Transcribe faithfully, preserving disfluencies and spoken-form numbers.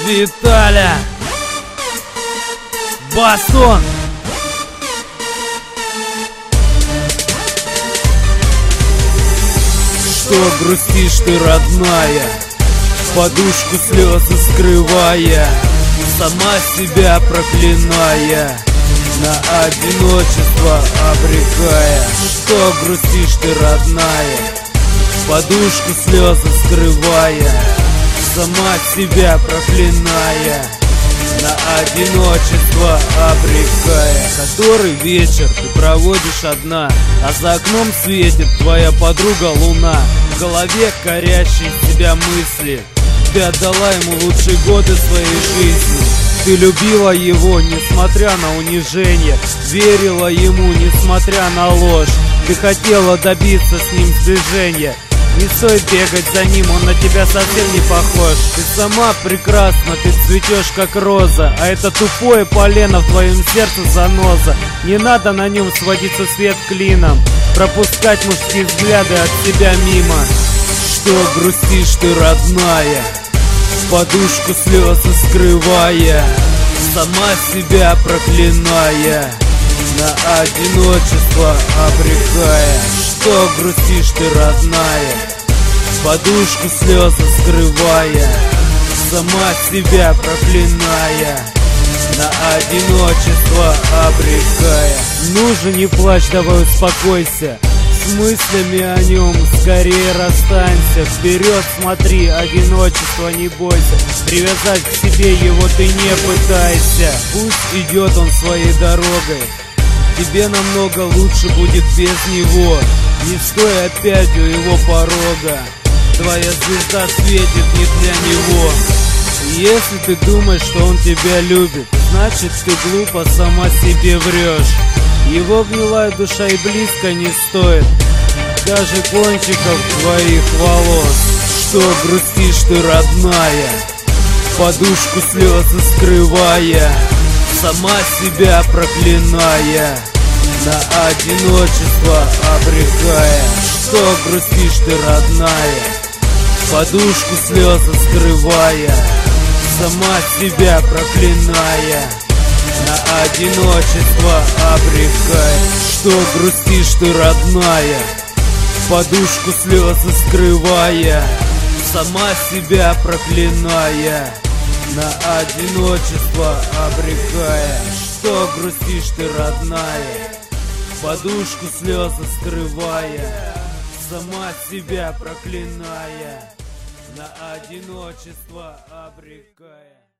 Виталя, Басон. Что грустишь ты, родная, подушку слезы скрывая, сама себя проклиная, на одиночество обрекая? Что грустишь ты, родная, подушку слезы скрывая, сама себя проклиная, на одиночество обрекая? Который вечер ты проводишь одна, а за окном светит твоя подруга луна. В голове корящие тебя мысли, ты отдала ему лучшие годы своей жизни. Ты любила его, несмотря на унижение, верила ему, несмотря на ложь. Ты хотела добиться с ним сближения. Не стоит бегать за ним, он на тебя совсем не похож. Ты сама прекрасна, ты цветешь как роза, а это тупое полено в твоем сердце заноза. Не надо на нем сводиться свет клином, пропускать мужские взгляды от себя мимо. Что грустишь ты, родная, подушку слезы скрывая, сама себя проклиная, на одиночество обрекая? Что грустишь ты, родная, подушку слезы скрывая, сама себя проклиная, на одиночество обрекая? Ну же, не плачь, давай успокойся, с мыслями о нем скорее расстанься. Вперед смотри, одиночество не бойся, привязать к себе его ты не пытайся. Пусть идет он своей дорогой, тебе намного лучше будет без него. Не стой опять у его порога, твоя звезда светит не для него. Если ты думаешь, что он тебя любит, значит ты глупо сама себе врешь. Его гнилая душа и близко не стоит даже кончиков твоих волос. Что грустишь ты, родная, подушку слезы скрывая, сама себя проклиная, на одиночество обрекая? Что грустишь ты, родная, подушку слезы скрывая, сама себя проклиная, на одиночество обрекая? Что грустишь ты, родная, подушку слезы скрывая, сама себя проклиная, на одиночество обрекая? Что грустишь ты, родная, подушку слезы скрывая, сама себя проклиная, на одиночество обрекая?